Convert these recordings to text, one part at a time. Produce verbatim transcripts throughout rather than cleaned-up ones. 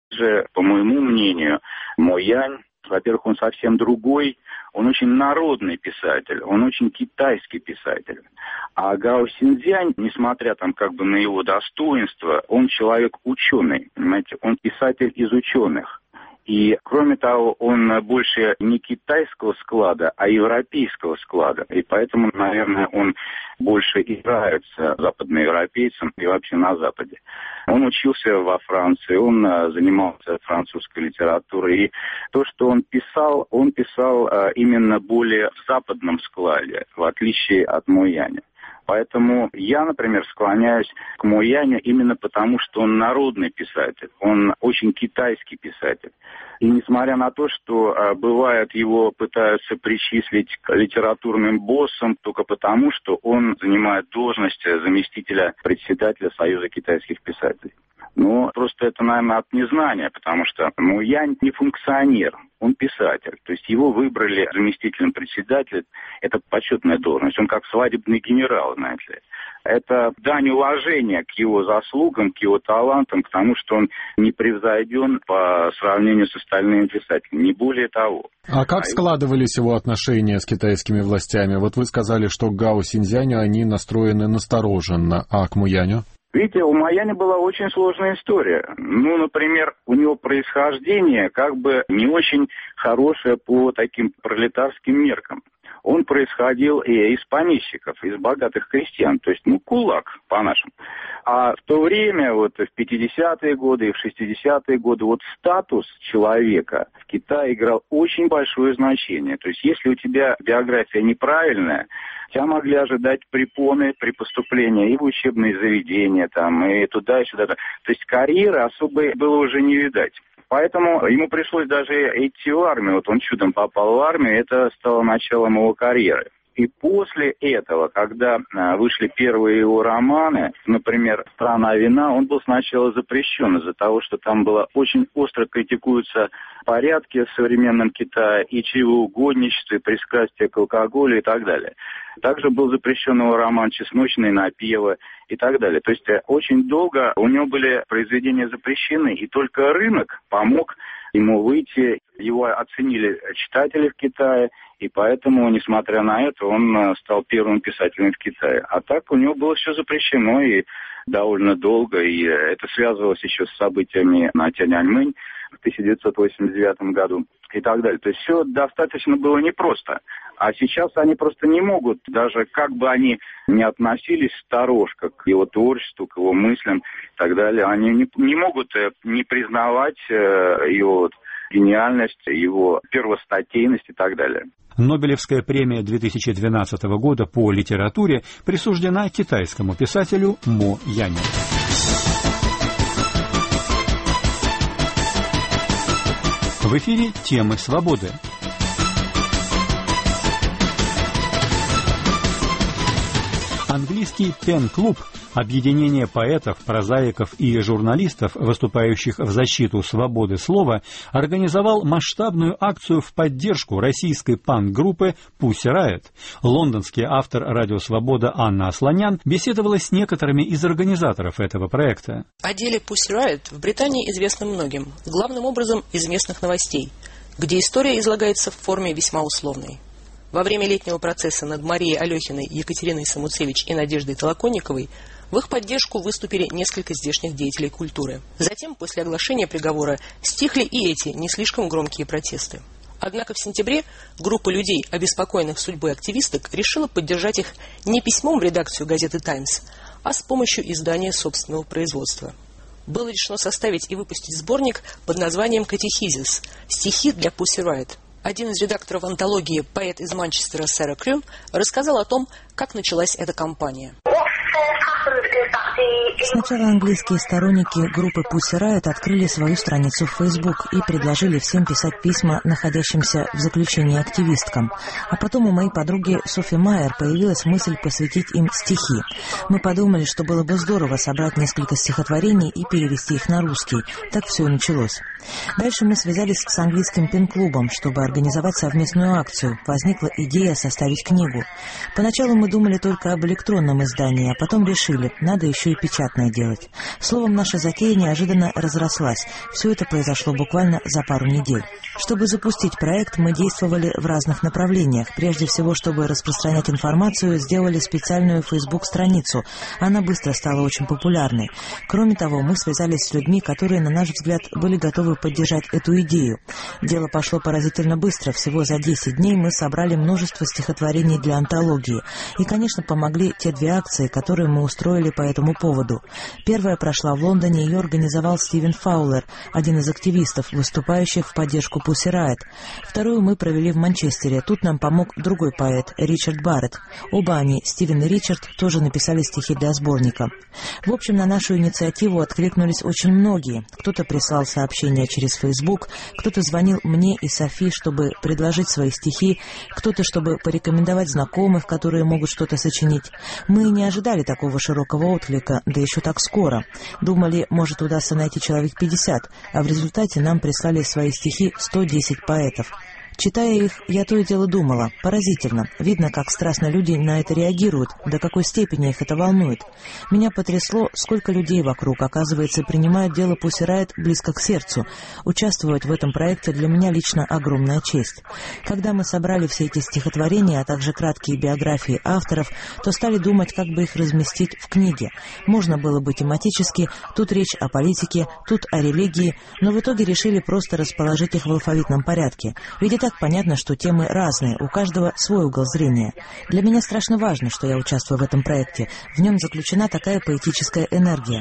же, по моему мнению, Мо Янь, во-первых, он совсем другой, он очень народный писатель, он очень китайский писатель. А Гао Синьцзянь, несмотря там как бы на его достоинство, он человек ученый, понимаете, он писатель из ученых. И, кроме того, он больше не китайского склада, а европейского склада. И поэтому, наверное, он больше и нравится западноевропейцам и вообще на Западе. Он учился во Франции, он занимался французской литературой. И то, что он писал, он писал именно более в западном складе, в отличие от Мо Яня. Поэтому я, например, склоняюсь к Мо Яню именно потому, что он народный писатель, он очень китайский писатель. И несмотря на то, что, бывает, его пытаются причислить к литературным боссам только потому, что он занимает должность заместителя председателя Союза китайских писателей. Но просто это, наверное, от незнания, потому что Мо Янь не функционер, он писатель. То есть его выбрали заместителем председателя, это почетная должность, он как свадебный генерал, знаете ли. Это дань уважения к его заслугам, к его талантам, к тому, что он не превзойден по сравнению с остальными писателями, не более того. А как а складывались его отношения с китайскими властями? Вот вы сказали, что к Гао Синьцзяню они настроены настороженно, а к Мо Яню? Видите, у Мо Яня была очень сложная история. Ну, например, у него происхождение как бы не очень хорошее по таким пролетарским меркам. Он происходил и из помещиков, из богатых крестьян, то есть, ну, кулак по-нашему. А в то время, вот в пятидесятые годы и в шестидесятые годы, вот статус человека в Китае играл очень большое значение. То есть, если у тебя биография неправильная, тебя могли ожидать препоны при поступлении и в учебные заведения, там, и туда, и сюда. То есть, карьеры особо было уже не видать. Поэтому ему пришлось даже идти в армию. Вот он чудом попал в армию, это стало началом его карьеры. И после этого, когда вышли первые его романы, например, «Страна вина», он был сначала запрещен из-за того, что там было очень остро критикуются порядки в современном Китае, и чревоугодничество, и пристрастие к алкоголю и так далее. Также был запрещен его роман «Чесночные напевы» и так далее. То есть очень долго у него были произведения запрещены, и только рынок помог ему выйти. Его оценили читатели в Китае, и поэтому, несмотря на это, он стал первым писателем в Китае. А так у него было все запрещено и довольно долго, и это связывалось еще с событиями на Тяньаньмэнь в тысяча девятьсот восемьдесят девятом году и так далее. То есть все достаточно было непросто. А сейчас они просто не могут, даже как бы они ни относились сторожко к его творчеству, к его мыслям и так далее, они не, не могут не признавать его гениальность, его первостатейность и так далее. Нобелевская премия две тысячи двенадцатого года по литературе присуждена китайскому писателю Мо Яню. В эфире «Темы свободы». Английский пен-клуб, объединение поэтов, прозаиков и журналистов, выступающих в защиту свободы слова, организовал масштабную акцию в поддержку российской панк-группы Pussy Riot. Лондонский автор «Радио Свобода» Анна Асланян беседовала с некоторыми из организаторов этого проекта. О деле Pussy Riot в Британии известно многим, главным образом из местных новостей, где история излагается в форме весьма условной. Во время летнего процесса над Марией Алехиной, Екатериной Самуцевич и Надеждой Толоконниковой в их поддержку выступили несколько здешних деятелей культуры. Затем, после оглашения приговора, стихли и эти не слишком громкие протесты. Однако в сентябре группа людей, обеспокоенных судьбой активисток, решила поддержать их не письмом в редакцию газеты «Таймс», а с помощью издания собственного производства. Было решено составить и выпустить сборник под названием «Катехизис. Стихи для Pussy Riot». Один из редакторов антологии, поэт из Манчестера Сэра Крю, рассказал о том, как началась эта кампания. Сначала английские сторонники группы Pussy Riot открыли свою страницу в Facebook и предложили всем писать письма находящимся в заключении активисткам. А потом у моей подруги Софи Майер появилась мысль посвятить им стихи. Мы подумали, что было бы здорово собрать несколько стихотворений и перевести их на русский. Так все и началось. Дальше мы связались с английским пен-клубом, чтобы организовать совместную акцию. Возникла идея составить книгу. Поначалу мы думали только об электронном издании, а потом решили, надо еще и печатное делать. Словом, наша затея неожиданно разрослась. Все это произошло буквально за пару недель. Чтобы запустить проект, мы действовали в разных направлениях. Прежде всего, чтобы распространять информацию, сделали специальную Facebook-страницу. Она быстро стала очень популярной. Кроме того, мы связались с людьми, которые, на наш взгляд, были готовы поддержать эту идею. Дело пошло поразительно быстро. Всего за десять дней мы собрали множество стихотворений для антологии. И, конечно, помогли те две акции, которые мы устроили по этому поводу. Первая прошла в Лондоне, ее организовал Стивен Фаулер, один из активистов, выступающих в поддержку Pussy Riot. Вторую мы провели в Манчестере. Тут нам помог другой поэт, Ричард Барретт. Оба они, Стивен и Ричард, тоже написали стихи для сборника. В общем, на нашу инициативу откликнулись очень многие. Кто-то прислал сообщения через Facebook, кто-то звонил мне и Софи, чтобы предложить свои стихи, кто-то, чтобы порекомендовать знакомых, которые могут что-то сочинить. Мы не ожидали такого широкого отклика, да еще так скоро. Думали, может, удастся найти человек пятьдесят, а в результате нам прислали свои стихи сто десять поэтов. Читая их, я то и дело думала. Поразительно. Видно, как страстно люди на это реагируют, до какой степени их это волнует. Меня потрясло, сколько людей вокруг, оказывается, принимают дело Pussy Riot близко к сердцу. Участвовать в этом проекте для меня лично огромная честь. Когда мы собрали все эти стихотворения, а также краткие биографии авторов, то стали думать, как бы их разместить в книге. Можно было бы тематически, тут речь о политике, тут о религии, но в итоге решили просто расположить их в алфавитном порядке. Ведь это так понятно, что темы разные, у каждого свой угол зрения. Для меня страшно важно, что я участвую в этом проекте. В нем заключена такая поэтическая энергия.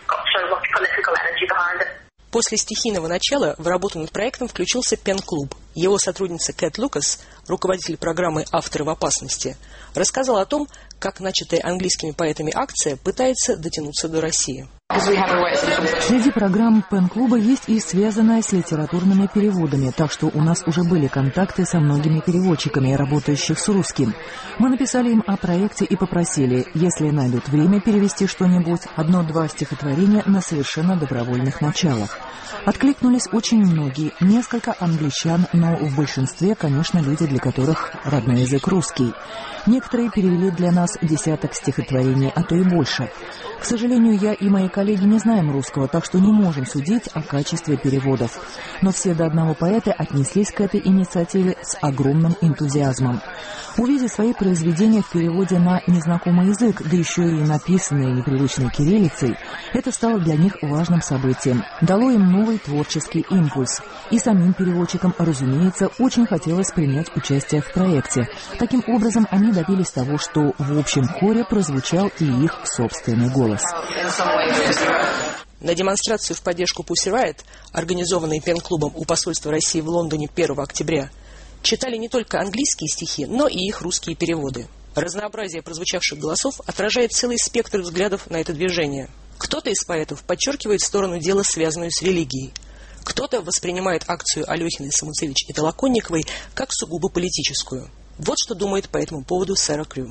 После стихийного начала в работу над проектом включился Пен-клуб. Его сотрудница Кэт Лукас, руководитель программы «Авторы в опасности», рассказала о том, как начатая английскими поэтами акция пытается дотянуться до России. Среди программ Пен-клуба есть и связанная с литературными переводами, так что у нас уже были контакты со многими переводчиками, работающих с русским. Мы написали им о проекте и попросили, если найдут время, перевести что-нибудь, одно-два стихотворения на совершенно добровольных началах. Откликнулись очень многие, несколько англичан, но в большинстве, конечно, люди, для которых родной язык русский. Некоторые перевели для нас десяток стихотворений, а то и больше. К сожалению, я и мои коллеги не знаем русского, так что не можем судить о качестве переводов. Но все до одного поэта отнеслись к этой инициативе с огромным энтузиазмом. Увидев свои произведения в переводе на незнакомый язык, да еще и написанные непривычной кириллицей, это стало для них важным событием. Дало им новый творческий импульс. И самим переводчикам, разумеется, очень хотелось принять участие в проекте. Таким образом, они добились того, что в общем хоре прозвучал и их собственный голос. На демонстрацию в поддержку Pussy Riot, организованной Пен-клубом у посольства России в Лондоне первого октября, читали не только английские стихи, но и их русские переводы. Разнообразие прозвучавших голосов отражает целый спектр взглядов на это движение. Кто-то из поэтов подчеркивает сторону дела, связанную с религией. Кто-то воспринимает акцию Алехиной, Самуцевич и Толоконниковой как сугубо политическую. Вот что думает по этому поводу Сэра Крю.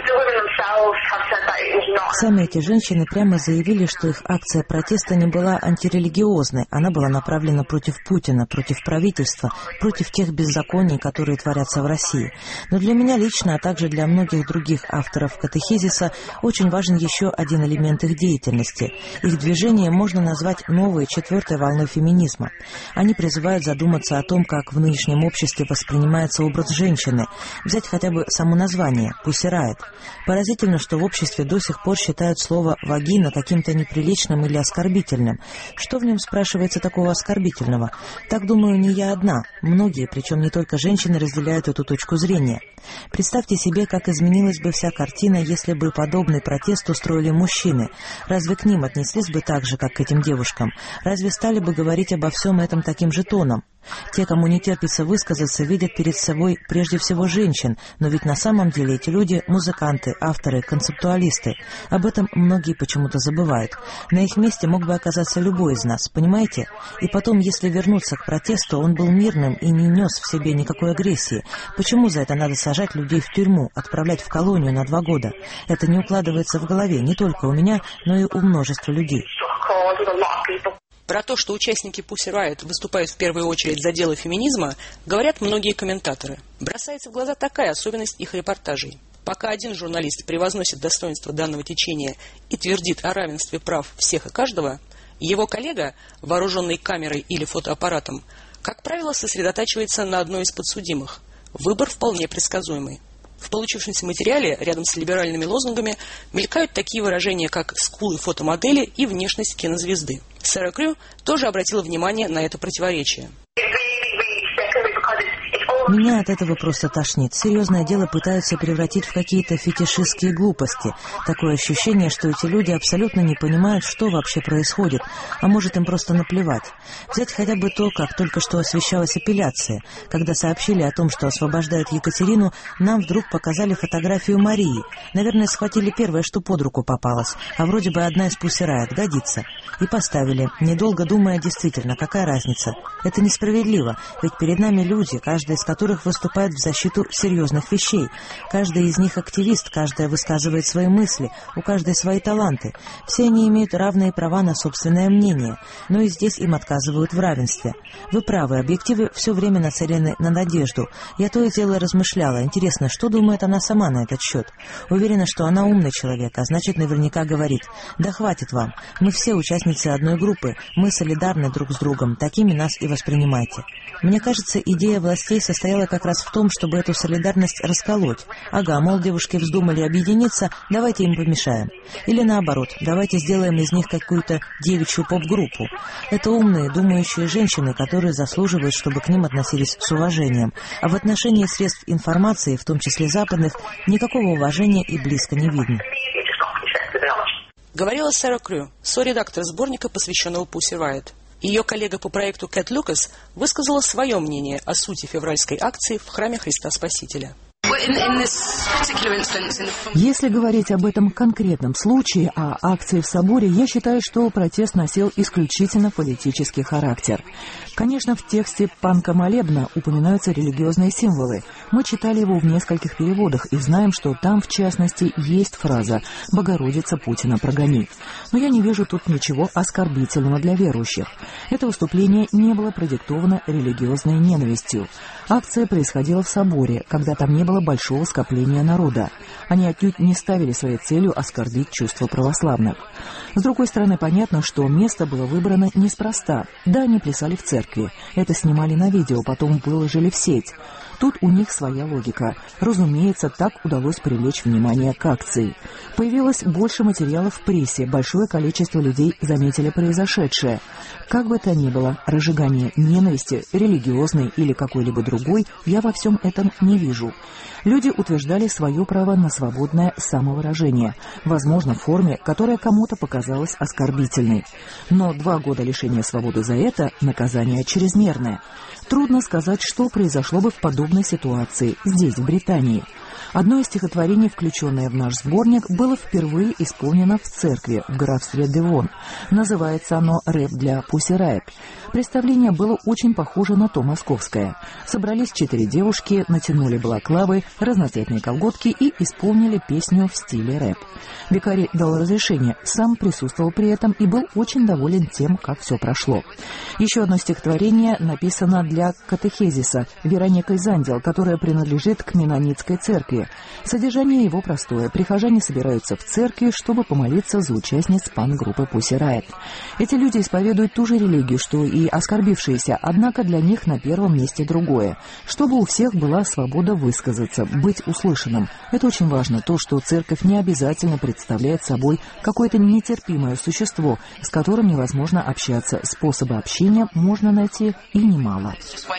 Сами эти женщины прямо заявили, что их акция протеста не была антирелигиозной, она была направлена против Путина, против правительства, против тех беззаконий, которые творятся в России. Но для меня лично, а также для многих других авторов катехизиса, очень важен еще один элемент их деятельности. Их движение можно назвать новой, четвертой волной феминизма. Они призывают задуматься о том, как в нынешнем обществе воспринимается образ женщины. Взять хотя бы само название – Pussy Riot. Поразительно, что в обществе до сих пор считают слово «вагина» каким-то неприличным или оскорбительным. Что в нем, спрашивается, такого оскорбительного? Так, думаю, не я одна. Многие, причем не только женщины, разделяют эту точку зрения. Представьте себе, как изменилась бы вся картина, если бы подобный протест устроили мужчины. Разве к ним отнеслись бы так же, как к этим девушкам? Разве стали бы говорить обо всем этом таким же тоном? Те, кому не терпится высказаться, видят перед собой прежде всего женщин, но ведь на самом деле эти люди – музыканты, авторы, концептуалисты. Об этом многие почему-то забывают. На их месте мог бы оказаться любой из нас, понимаете? И потом, если вернуться к протесту, он был мирным и не нес в себе никакой агрессии. Почему за это надо сажать людей в тюрьму, отправлять в колонию на два года? Это не укладывается в голове не только у меня, но и у множества людей. Про то, что участники Pussy Riot выступают в первую очередь за дело феминизма, говорят многие комментаторы. Бросается в глаза такая особенность их репортажей. Пока один журналист превозносит достоинство данного течения и твердит о равенстве прав всех и каждого, его коллега, вооруженный камерой или фотоаппаратом, как правило, сосредотачивается на одной из подсудимых. Выбор вполне предсказуемый. В получившемся материале рядом с либеральными лозунгами мелькают такие выражения, как «скулы фотомодели» и «внешность кинозвезды». Сара Крю тоже обратила внимание на это противоречие. Меня от этого просто тошнит. Серьезное дело пытаются превратить в какие-то фетишистские глупости. Такое ощущение, что эти люди абсолютно не понимают, что вообще происходит, а может, им просто наплевать. Взять хотя бы то, как только что освещалась апелляция. Когда сообщили о том, что освобождают Екатерину, нам вдруг показали фотографию Марии. Наверное, схватили первое, что под руку попалось, а вроде бы одна из Pussy Riot, годится. И поставили, недолго думая, действительно, какая разница. Это несправедливо, ведь перед нами люди, каждый из которых выступает в защиту серьезных вещей. Каждый из них активист, каждая высказывает свои мысли, у каждой свои таланты. Все они имеют равные права на собственное мнение, но и здесь им отказывают в равенстве. Вы правы, объективы все время нацелены на надежду. Я то и дело размышляла. Интересно, что думает она сама на этот счет? Уверена, что она умный человек, а значит, наверняка говорит: да хватит вам, мы все участницы одной группы, мы солидарны друг с другом, такими нас и воспринимайте. Мне кажется, идея властей состояла как раз в том, чтобы эту солидарность расколоть. Ага, мол, девушки вздумали объединиться, давайте им помешаем. Или наоборот, давайте сделаем из них какую-то девичью поп-группу. Это умные, думающие женщины, которые заслуживают, чтобы к ним относились с уважением. А в отношении средств информации, в том числе западных, никакого уважения и близко не видно. Говорила Сара Крю, со-редактор сборника, посвященного Pussy Riot. Ее коллега по проекту Кэт Лукас высказала свое мнение о сути февральской акции в храме Христа Спасителя. Если говорить об этом конкретном случае, о акции в соборе, я считаю, что протест носил исключительно политический характер. Конечно, в тексте панка молебна упоминаются религиозные символы. Мы читали его в нескольких переводах и знаем, что там, в частности, есть фраза «Богородица Путина прогони». Но я не вижу тут ничего оскорбительного для верующих. Это выступление не было продиктовано религиозной ненавистью. Акция происходила в соборе, когда там не было большого скопления народа. Они отнюдь не ставили своей целью оскорбить чувства православных. С другой стороны, понятно, что место было выбрано неспроста. Да, они плясали в церкви. Это снимали на видео, потом выложили в сеть. Тут у них своя логика. Разумеется, так удалось привлечь внимание к акции. Появилось больше материалов в прессе, большое количество людей заметили произошедшее. Как бы то ни было, разжигание ненависти, религиозной или какой-либо другой, я во всем этом не вижу. Люди утверждали свое право на свободное самовыражение, возможно, в форме, которая кому-то показалась оскорбительной. Но два года лишения свободы за это – наказание чрезмерное. Трудно сказать, что произошло бы в подобной ситуации здесь, в Британии. Одно из стихотворений, включенное в наш сборник, было впервые исполнено в церкви в графстве Девон. Называется оно «Рэп для Pussy Riot». Представление было очень похоже на то московское. Собрались четыре девушки, натянули балаклавы, разноцветные колготки и исполнили песню в стиле рэп. Викарий дал разрешение, сам присутствовал при этом и был очень доволен тем, как все прошло. Еще одно стихотворение написано для катехезиса Вероникой Зандел, которая принадлежит к Менонитской церкви. Содержание его простое. Прихожане собираются в церкви, чтобы помолиться за участниц панк-группы Pussy Riot. Эти люди исповедуют ту же религию, что и оскорбившиеся, однако для них на первом месте другое. Чтобы у всех была свобода высказаться, быть услышанным. Это очень важно, то, что церковь не обязательно представляет собой какое-то нетерпимое существо, с которым невозможно общаться. Способы общения можно найти и немало.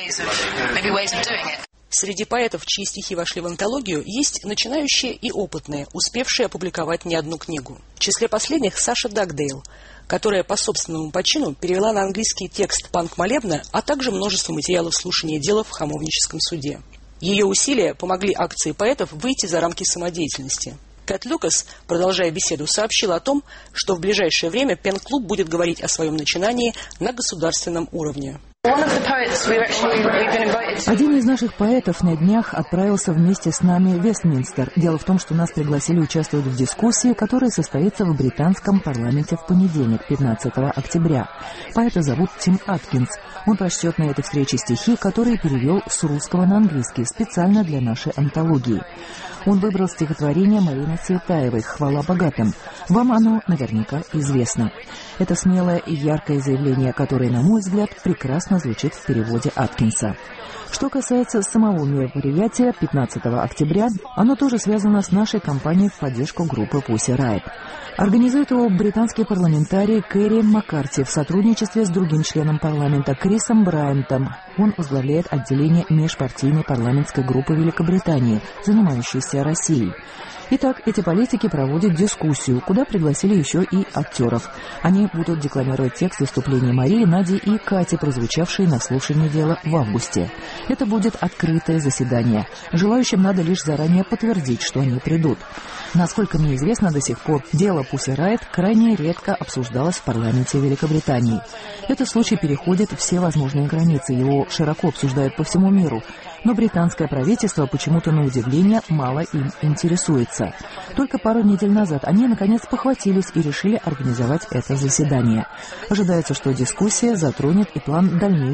Среди поэтов, чьи стихи вошли в антологию, есть начинающие и опытные, успевшие опубликовать не одну книгу. В числе последних Саша Дагдейл, которая по собственному почину перевела на английский текст панк-молебна, а также множество материалов слушания дела в Хамовническом суде. Ее усилия помогли акции поэтов выйти за рамки самодеятельности. Кэт Лукас, продолжая беседу, сообщила о том, что в ближайшее время пен-клуб будет говорить о своем начинании на государственном уровне. Один из наших поэтов на днях отправился вместе с нами в Вестминстер. Дело в том, что нас пригласили участвовать в дискуссии, которая состоится в британском парламенте в понедельник, пятнадцатого октября. Поэта зовут Тим Аткинс. Он прочтет на этой встрече стихи, которые перевел с русского на английский, специально для нашей антологии. Он выбрал стихотворение Марины Цветаевой «Хвала богатым». Вам оно наверняка известно. Это смелое и яркое заявление, которое, на мой взгляд, прекрасно звучит в переводе Аткинса. Что касается самого мероприятия пятнадцатого октября, оно тоже связано с нашей кампанией в поддержку группы Pussy Riot. Организует его британский парламентарий Кэрри Маккарти в сотрудничестве с другим членом парламента Крисом Брайантом. Он возглавляет отделение межпартийной парламентской группы Великобритании, занимающейся Россией. Итак, эти политики проводят дискуссию, куда пригласили еще и актеров. Они будут декламировать текст выступления Марии, Нади и Кати, прозвучавшие на слушании дела в августе. Это будет открытое заседание. Желающим надо лишь заранее подтвердить, что они придут. Насколько мне известно, до сих пор дело Pussy Riot крайне редко обсуждалось в парламенте Великобритании. Этот случай переходит все возможные границы, его широко обсуждают по всему миру. Но британское правительство почему-то, на удивление, мало им интересуется. Только пару недель назад они, наконец, похватились и решили организовать это заседание. Ожидается, что дискуссия затронет и план дальнейшего